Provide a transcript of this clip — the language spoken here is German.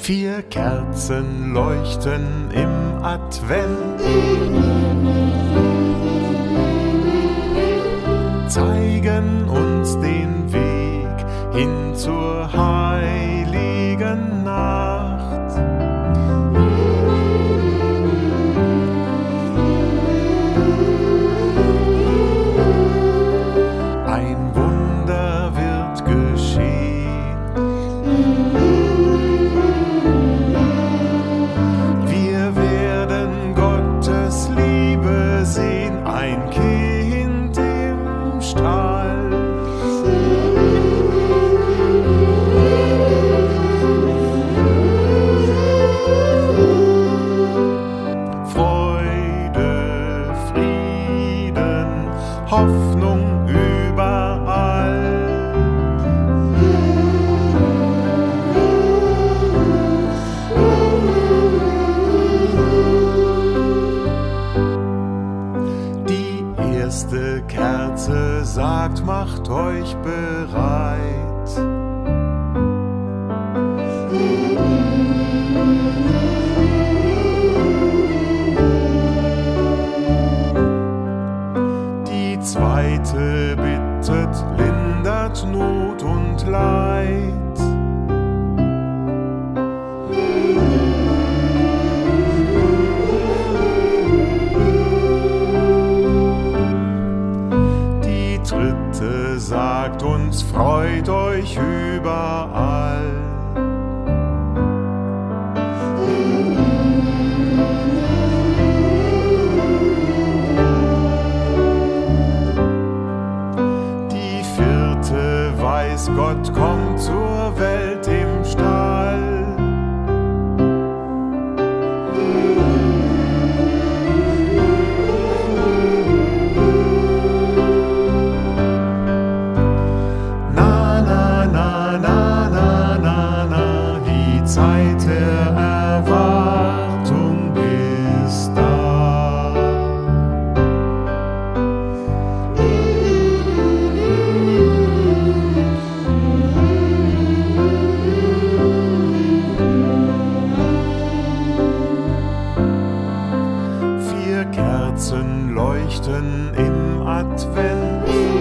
4 Kerzen leuchten im Advent, zeigen uns den Weg hin zur heiligen Nacht. Ein Wunder wird geschehen. Wir werden Gottes Liebe sehen, ein Kind im Stall. Freude, Frieden, Hoffnung überall. Die erste Kerze sagt, macht euch bereit. Die zweite bittet, lindert Not und Leid. Die dritte sagt uns, freut euch überall. Die vierte weiß, Gott kommt zur Welt im Stall. Na, na, na, na, na, na, na, die Zeit der Erwartung ist da. Vier Kerzen leuchten im Advent,